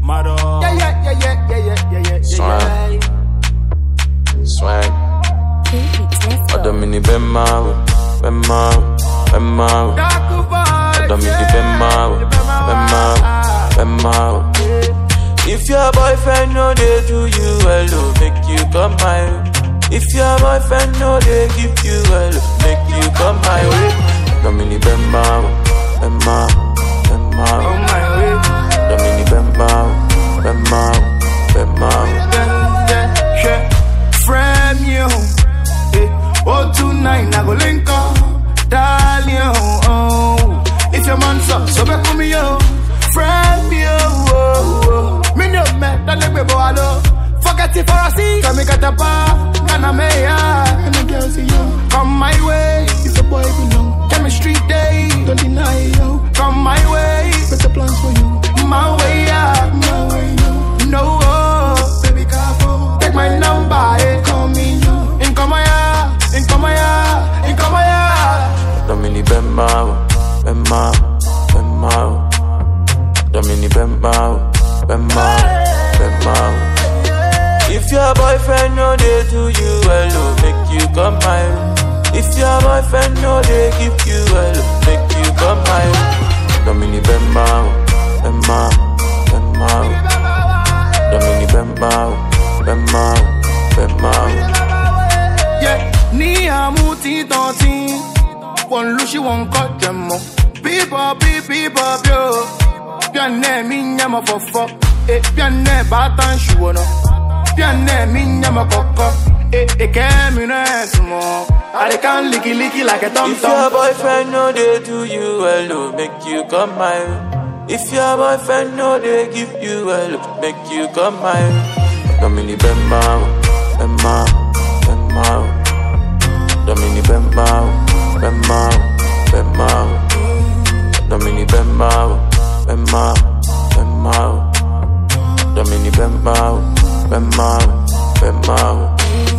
Mado. Yeah. Swag. Adamini Bemau. Adamini Bemau. If your boyfriend know they do you well, make you come my way. If your boyfriend know they give you well, make you come my way. Adamini Bemau. On my way. Adamini Bemau. Yeah. Frame you. 029, I go link up. Darling, oh. If your man's up, so back with me, yo. Frame you. Me no man, that let me go alone. Forget it for a seat. Come get a bar. Gonna make and the girls see you. Come my way. If the boy belong. Chemistry day. Don't deny you. Come my way. Better plans for you. My way, yeah. My way, yo. No, baby, careful. Take my number, yeah. Call me, yo. In come here. Adamini Bemau. Adamini Bemau. If your boyfriend know they do you well, make you come my way. If your boyfriend know they give you well, make you come my way. Adamini Bemau. Adamini Bemau. Yeah, ni amuti tonti. One lushi one cut them up. People, yo. Pianne minyama fofo. Pianne batan shuono. Pianne minyama koko. Kemi nesmo. I can licky like a tom tom. If your boyfriend know they do you well, make you come my way. If your boyfriend know they give you well, make you come my way. Adamini Bemau. Adamini Bemau. Adamini Bemau. Adamini Bemau.